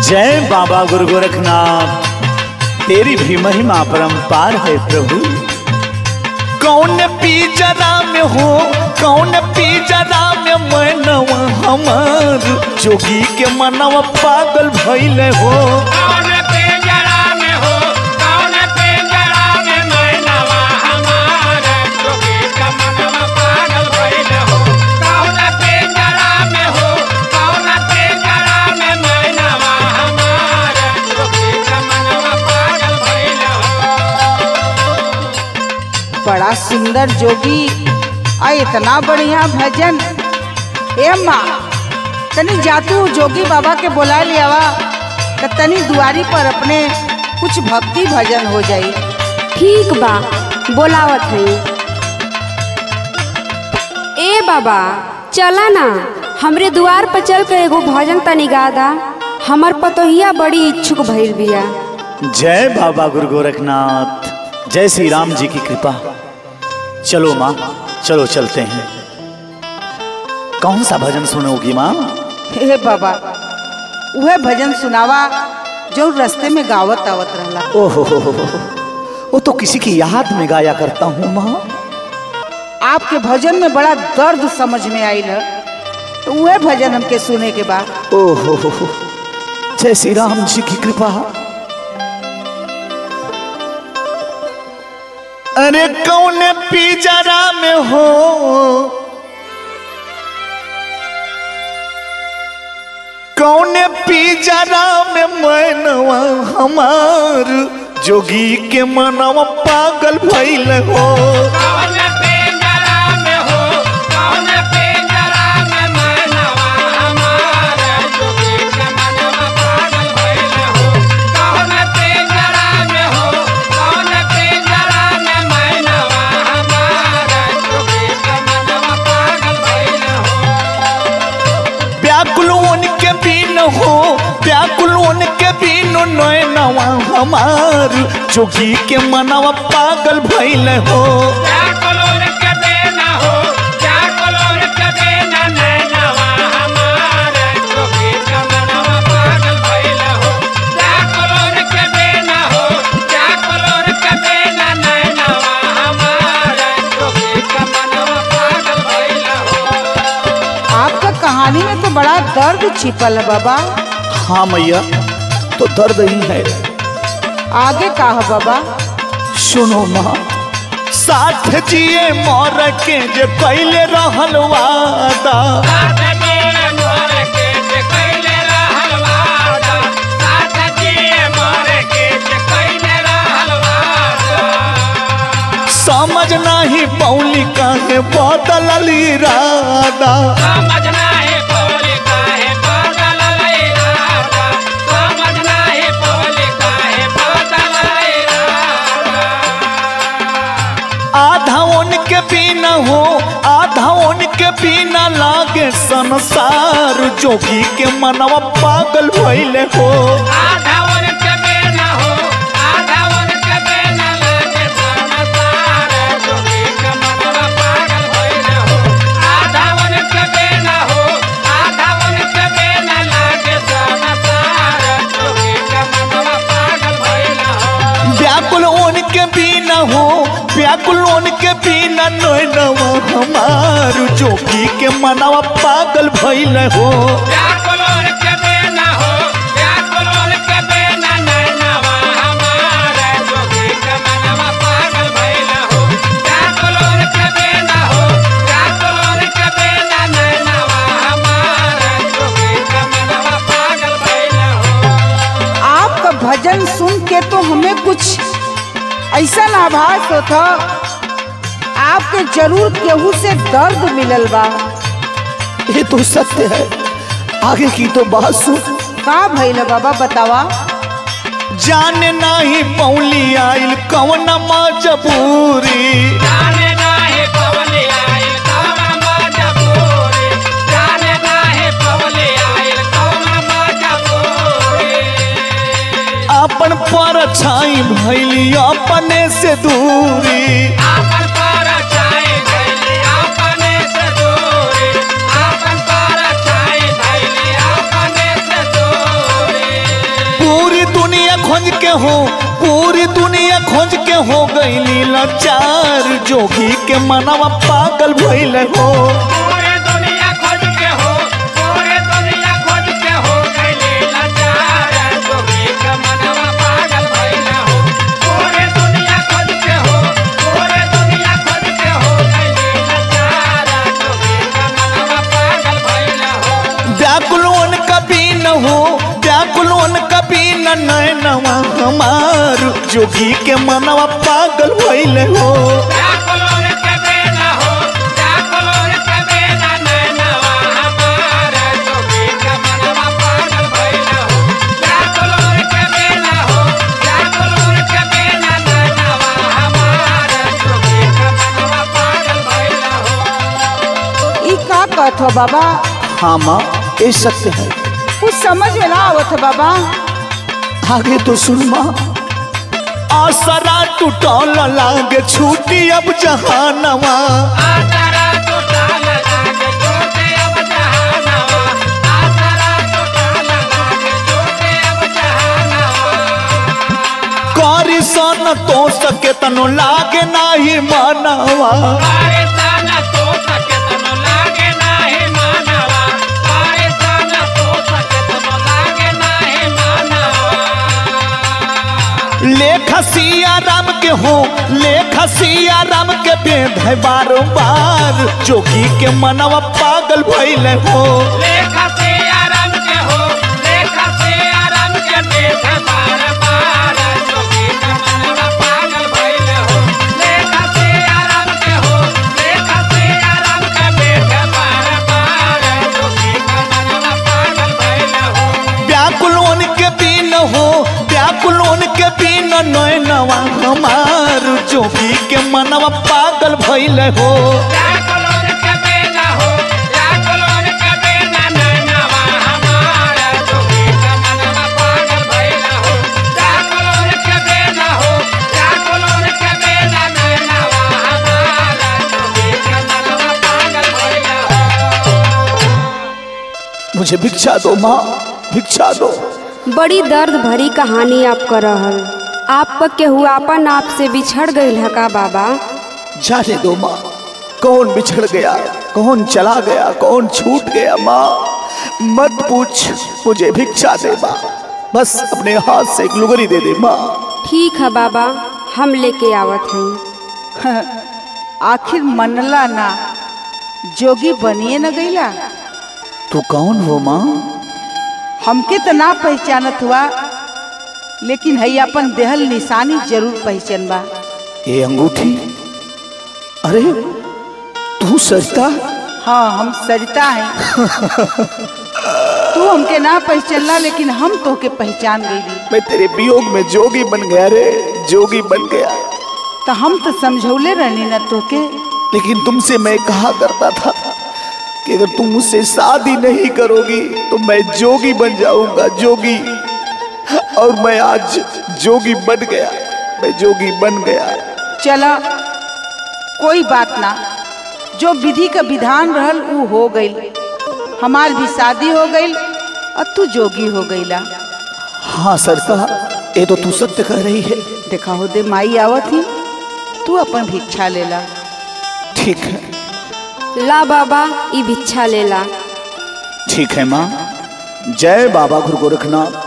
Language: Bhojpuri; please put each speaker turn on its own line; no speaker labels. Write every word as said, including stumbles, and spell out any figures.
जय बाबा गुरु गोरखनाथ, तेरी भी महिमा परंपार है प्रभु। कौन पिंजरा में हो, कौन पिंजरा में मनवा हमार, जोगी के मनवा पागल भइले हो।
कौन पिंजरा में हो, कौन पिंजरा में मनवा हमार, जोगी के मनवा पागल भइले हो। कौन पिंजरा में हो, कौन पिंजरा में मनवा हमार, जोगी के मनवा पागल भइले हो।
बड़ा सुंदर जोगी आ इतना बढ़िया भजन। ए माँ तनी जातू जोगी बाबा के बुला लियावा तो तनी दुआरी पर अपने कुछ भक्ति भजन हो जाई।
ठीक बा, बोलावत है। ए बाबा चला ना, हमरे द्वार पर चल कर एगो भजन तनी गा दा। हमर पतोहिया बड़ी इच्छुक भइल बिया।
जय बाबा गुरु गोरखनाथ, जय श्री राम जी की कृपा। चलो माँ, चलो चलते हैं। कौन सा भजन सुनोगी माँ?
हे बाबा वह भजन सुनावा जो रास्ते में गावत आवत रहला।
ओहो, वो तो किसी की याद में गाया करता हूँ माँ।
आपके भजन में बड़ा दर्द समझ में आइल है, तो वह भजन हमके सुने के बाद।
ओहो, जय श्री राम जी की कृपा। अरे कौन पिंजरा में हो, कौन पिंजरा में मनवा हमार, जोगी के मनवा पागल भइल हो।
कौन पिंजरा में हो, कौन पिंजरा में मनवा हमार, जोगी के मनवा पागल भइले हो। कौन पिंजरा में हो, कौन पिंजरा में मनवा हमार, जोगी के मनवा पागल भइले हो।
व्याकुल उनके बिन हो, व्याकुल उनके बिन नैनवा हमार, जोगी के मनवा पागल भइल हो।
व्याकुल उनके बिन हो, व्याकुल उनके बिन नैनवा हमार, जोगी के मनवा पागल भइले हो। व्याकुल उनके बिन हो, व्याकुल उनके बिन नैनवा हमार, जोगी के मनवा पागल भइले हो।
आपका कहानी में तो बड़ा दर्द छिपल है बाबा।
हाँ मैया, तो दर्द ही है।
आगे का है बाबा?
सुनो माँ, साथ जिए मोर के जे कैले रहल वादा,
साथ जिए मोर के जे कैले रहल वादा, साथ जिए मोर के जे कैले रहल वादा।
समझ नहीं पौली काहे बदलल इरादा।
समझ नाही पवली काहे बदलल इरादा, समझ नाही पवली काहे बदलल इरादा।
आधा उनके बिना हो, आधा उनके बिना लागे संसार, जोगी के मनवा पागल भइले हो।
आधा उनके बिना हो, आधा उनके बिना लागे संसार, जोगी के मनवा पागल भइले हो। आधा उनके बिना हो, आधा उनके बिना लागे संसार, जोगी के मनवा पागल भइले हो।
व्याकुल उनके बिना हो, व्याकुल उनके बिना नैनवा हमार, जोगी के मनवा पागल भइले हो।
व्याकुल उनके बिना हो, व्याकुल उनके बिना नैनवा हमार, जोगी के मनवा पागल भइले हो। व्याकुल उनके बिना हो, व्याकुल उनके बिना नैनवा हमार, जोगी के मनवा पागल भइले हो।
आपका भजन सुन के तो हमें कुछ ऐसा आभास होता आपके जरूर केहू से दर्द मिलल बा।
ये तो सत्य है, आगे की तो बात सुन।
का भइल बाबा बतावा?
जाने नहीं पौली आइल कौन मजबूरी,
जाने नाही पवली आइल कौन मजबूरी, जाने नाही पवली आइल कौन मजबूरी।
अपन पर छाई भइली अपने से दूरी।
आपन पर छाई भइली अपने से दूरी, आपन पर छाई भइली अपने से दूरी।
हो पूरी दुनिया खोज के हो गई लाचार जोगी के मनवा पागल भइल हो
पूरे दुनिया खोज के हो पूरे दुनिया खोज के हो गइले लाचार जोगी के मनवा पागल भइल हो पूरे दुनिया खोज के हो पूरे दुनिया खोज के हो गइले लाचार जोगी के मनवा पागल भइल हो
व्याकुलोन कभी न हो व्याकुलोन कभी न नैनवा हमार जोगी के मनवा पागल भइल हो
व्याकुलोन कभी न हो व्याकुलोन कभी न नैनवा हमार जोगी के मनवा पागल भइल हो व्याकुलोन कभी न हो व्याकुलोन कभी न नैनवा हमार जोगी के मनवा पागल भइल हो
ई का कहत हो बाबा?
हाँ माँ ये सत्य है।
कुछ समझ में ना आवत है बाबा।
आगे तो सुन माँ आसरा टूटल लागे छूटी अब जहानवा
आसरा टूटल लागे छूटे अब जहानवा आसरा टूटल लागे छूटे अब जहानवा
करी सन तो सके तनो लागे नाही मानवा
पारेसान तो सके तनो लागे नाही मानवा पारेसान तो सके तनो लागे नाही मानवा
लेखा सिया राम के हो लेखा सिया राम के भेद है बार जोगी के मनवा पागल भइल हो
लेखा से आराम के हो लेखा से आराम के देख बार बार जोगी का मनवा पागल भइल हो लेखा से आराम के हो लेखा से आराम के देख बार बार जोगी का मनवा पागल भइल हो
व्याकुलोन के बिन हो व्याकुलोन के बिन नैनवा हमार जोगी के मनवा पागल भइल हो
व्याकुलोन कभी न हो व्याकुलोन कभी न नैनवा हमार जोगी का मनवा पागल भइल हो व्याकुलोन कभी न हो व्याकुलोन कभी न नैनवा हमार जोगी का मनवा पागल भइल हो
मुझे भिक्षा दो माँ भिक्षा दो।
बड़ी दर्द भरी कहानी आप कर रहल आपका केहू आपन आप से बिछड़ गई है का बाबा?
जाने दो माँ कौन बिछड़ गया कौन चला गया कौन छूट गया माँ मत पूछ मुझे भिक्षा दे माँ बस अपने हाथ से एक लुगरी दे दे माँ।
ठीक है बाबा हम लेके आवत हैं।
आखिर मनला ना जोगी बनिए न गईला।
तू कौन हो माँ?
हमके तो ना पहचानत हुआ लेकिन है अपन देहल निशानी जरूर पहचान बा।
ये अंगूठी अरे तू सरिता?
हाँ हम सरिता हैं। तू हमके ना पहचानला लेकिन हम तो के पहचान गई।
मैं तेरे वियोग में जोगी बन गया रे जोगी बन गया।
तो हम तो समझौले रहनी ना तो के।
लेकिन तुमसे मैं कहा करता था कि अगर तुम मुझसे शादी नहीं करोगी तो मैं जोगी बन जाऊंगा जोगी। और मैं आज जोगी बन गया मैं जोगी बन गया।
चला कोई बात ना जो विधि का विधान रहल वो हो गई। हमार भी शादी हो गई और तू जोगी हो गईला।
हाँ सरता ये तो तू सत्य कह रही है।
देखा हो दे माई आवत ही तू अपन भिक्षा लेला।
ठीक है
ला बाबा ई भिक्षा लेला।
ठीक है माँ। जय बाबा गुरु गोरखनाथ।